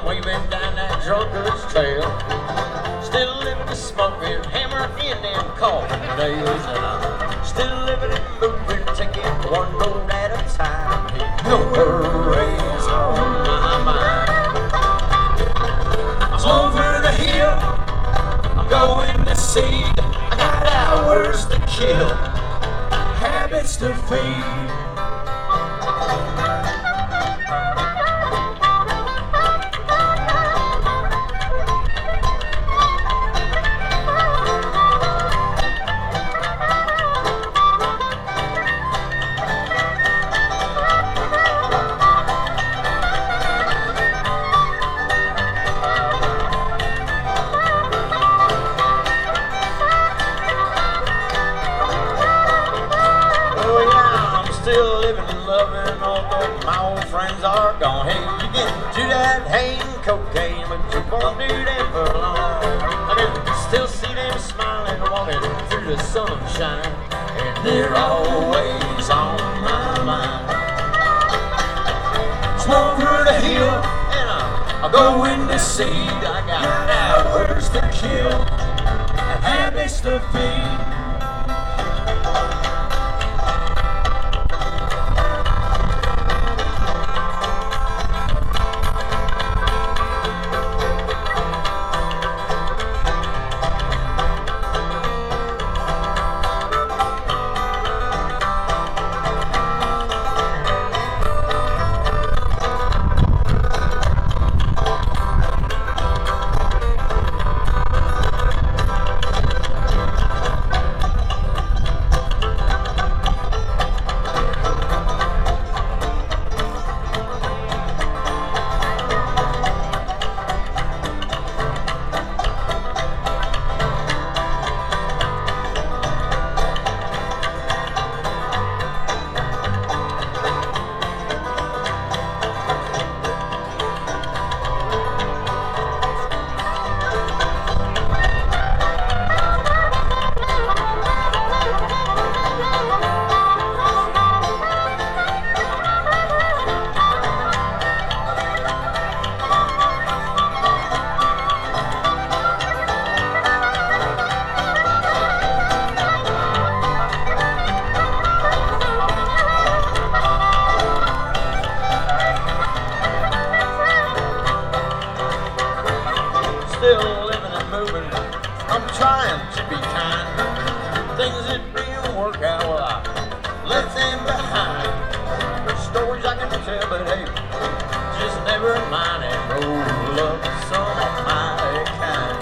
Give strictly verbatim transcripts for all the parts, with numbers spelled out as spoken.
weaving down that drunkard's trail. Still living to smoking, hammer in them coffin nails. And I'm still living and moving, taking one road at a time. No worries on my mind. I'm over the hill, I'm going to see. I got hours to kill, habits to feed. Still living and loving, although my old friends are gone. Hey, you get to that hay and cocaine, but you won't do that for long. I can still see them smiling, walking through the sunshine, and they're always on my mind. So over the hill, and I'm going to see. I got hours to kill and habits to feed. Still living and moving, I'm trying to be kind. Things that didn't work out, well, I left them behind. There's stories I can tell, but hey, just never mind and roll up some of my kind.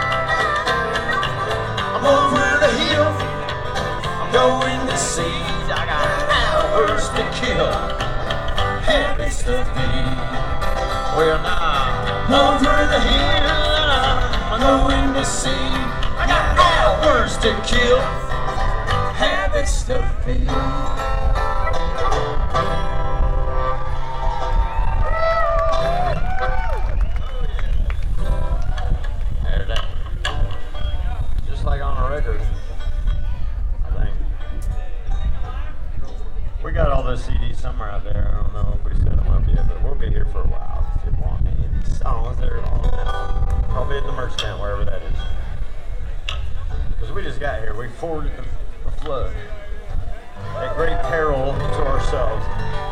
I'm over the hill, I'm going to see. I got hours to kill, habits to feed. Well, now I'm over the hill, I'm going to see. I got hours to kill, habits to feed. There, that. Just like on a record, I think. We got all those C Ds somewhere out there. I don't know if we set them up yet, but we'll be here for a while. If you want any of these songs that are on now, probably at the merch tent, wherever that is. Because we just got here. We forded the, the flood at great peril to ourselves.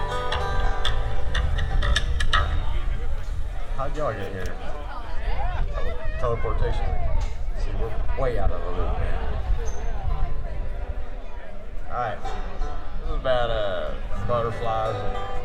How'd y'all get here? Tele- teleportation? See, we're way out of the loop, man. Alright. This is about uh, butterflies and